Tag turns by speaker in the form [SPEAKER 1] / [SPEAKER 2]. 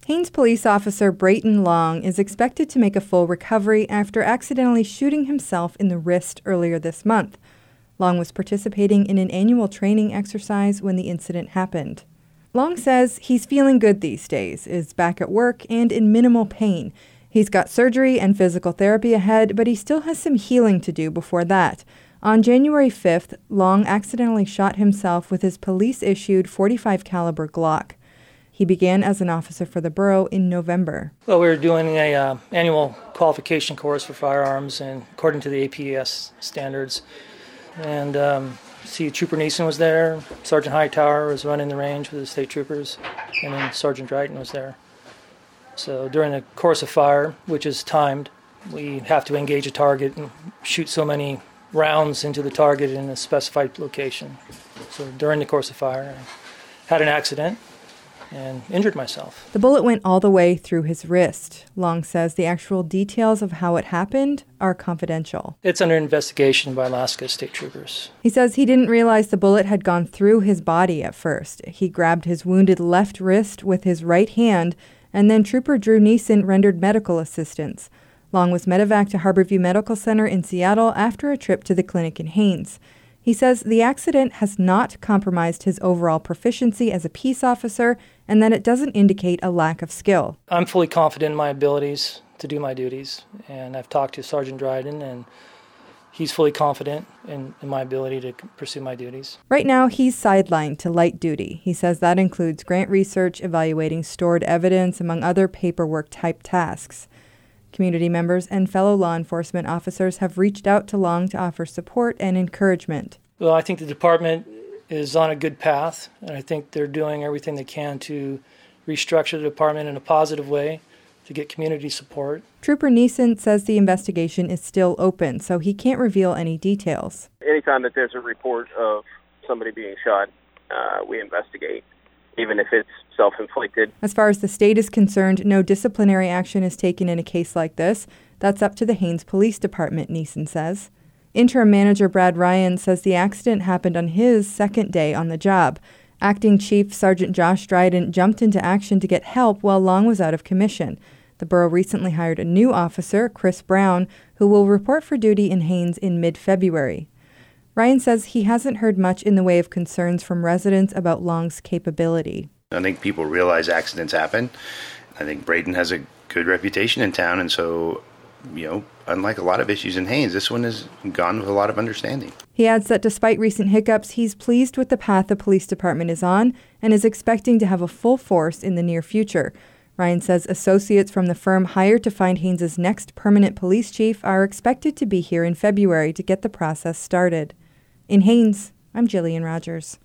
[SPEAKER 1] Haines police officer Brayton Long is expected to make a full recovery after accidentally shooting himself in the wrist earlier this month. Long was participating in an annual training exercise when the incident happened. Long says he's feeling good these days, is back at work, and in minimal pain. He's got surgery and physical therapy ahead, but he still has some healing to do before that. On January 5th, Long accidentally shot himself with his police-issued .45 caliber Glock. He began as an officer for the borough in November.
[SPEAKER 2] Well, we were doing an annual qualification course for firearms, and according to the APS standards. And Trooper Neeson was there, Sergeant Hightower was running the range with the state troopers, and then Sergeant Dryden was there. So during the course of fire, which is timed, we have to engage a target and shoot so many rounds into the target in a specified location. So during the course of fire, I had an accident and injured myself.
[SPEAKER 1] The bullet went all the way through his wrist. Long says the actual details of how it happened are confidential.
[SPEAKER 2] It's under investigation by Alaska State Troopers.
[SPEAKER 1] He says he didn't realize the bullet had gone through his body at first. He grabbed his wounded left wrist with his right hand, and then Trooper Drew Neeson rendered medical assistance. Long was medevaced to Harborview Medical Center in Seattle after a trip to the clinic in Haines. He says the accident has not compromised his overall proficiency as a peace officer and that it doesn't indicate a lack of skill.
[SPEAKER 2] I'm fully confident in my abilities to do my duties, and I've talked to Sergeant Dryden, and he's fully confident in my ability to pursue my duties.
[SPEAKER 1] Right now, he's sidelined to light duty. He says that includes grant research, evaluating stored evidence, among other paperwork-type tasks. Community members and fellow law enforcement officers have reached out to Long to offer support and encouragement.
[SPEAKER 2] Well, I think the department is on a good path, and I think they're doing everything they can to restructure the department in a positive way to get community support.
[SPEAKER 1] Trooper Neeson says the investigation is still open, so he can't reveal any details.
[SPEAKER 3] Anytime that there's a report of somebody being shot, we investigate, even if it's self-inflicted.
[SPEAKER 1] As far as the state is concerned, no disciplinary action is taken in a case like this. That's up to the Haines Police Department, Neeson says. Interim Manager Brad Ryan says the accident happened on his second day on the job. Acting Chief Sergeant Josh Dryden jumped into action to get help while Long was out of commission. The borough recently hired a new officer, Chris Brown, who will report for duty in Haines in mid-February. Ryan says he hasn't heard much in the way of concerns from residents about Long's capability.
[SPEAKER 4] I think people realize accidents happen. I think Brayton has a good reputation in town, and so, unlike a lot of issues in Haines, this one has gone with a lot of understanding.
[SPEAKER 1] He adds that despite recent hiccups, he's pleased with the path the police department is on and is expecting to have a full force in the near future. Ryan says associates from the firm hired to find Haines' next permanent police chief are expected to be here in February to get the process started. In Haines, I'm Jillian Rogers.